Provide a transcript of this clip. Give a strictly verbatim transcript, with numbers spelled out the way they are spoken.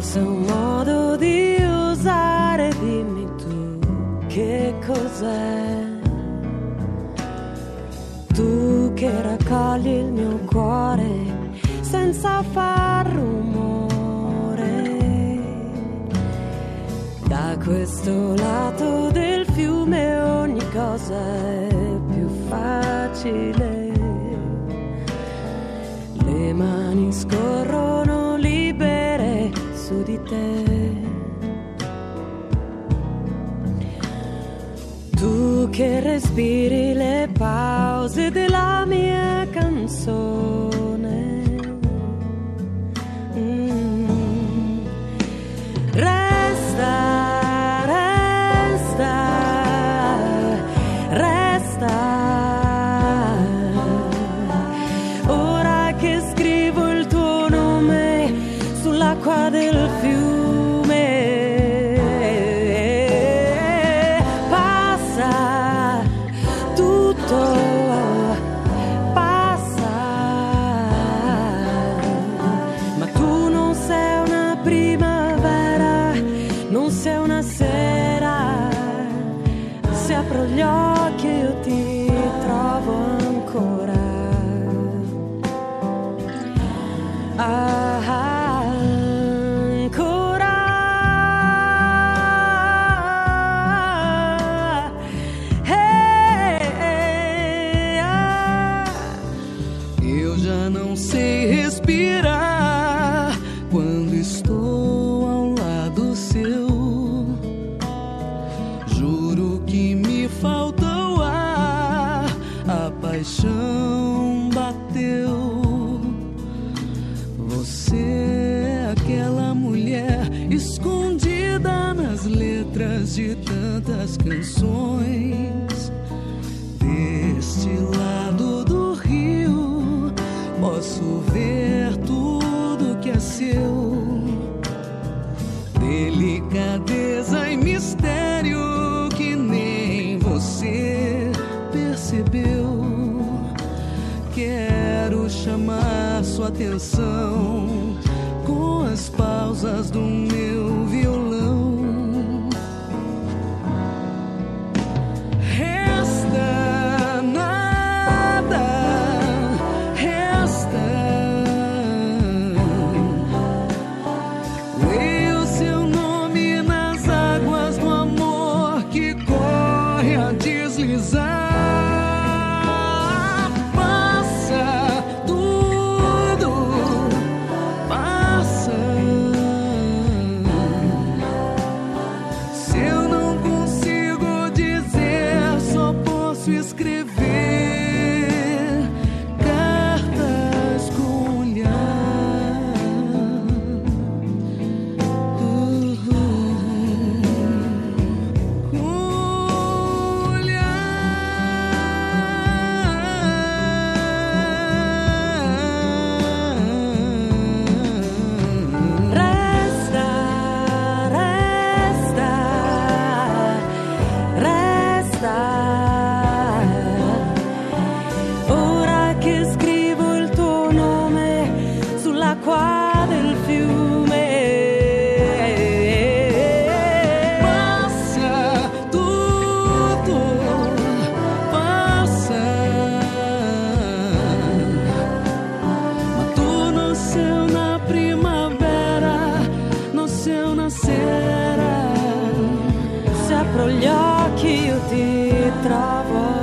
forse è un modo di usare, dimmi tu che cos'è. Tu che raccogli il mio cuore senza far rumore. Da questo lato del fiume ogni cosa è più facile. Le mani scorrono libere su di te. Tu che respiri le pause della mia canzone. Mm. Resta, resta, resta. Ora che scrivo il tuo nome sull'acqua del fiume. Gli occhi io ti trovo ancora. Ah, ancora. Hey, hey, ah. Eu já não sei respirar quando estou ao lado seu. Juro que me falta o ar, a paixão bateu. Você é aquela mulher escondida nas letras de tantas canções. Deste lado do rio posso ver tudo que é seu. Delicadeza e mistério que nem você percebeu. Quero chamar sua atenção com as pausas do meu violão. Resta nada, resta. Leia o seu nome nas águas do amor que corre a deslizar. Gli occhi io ti trovo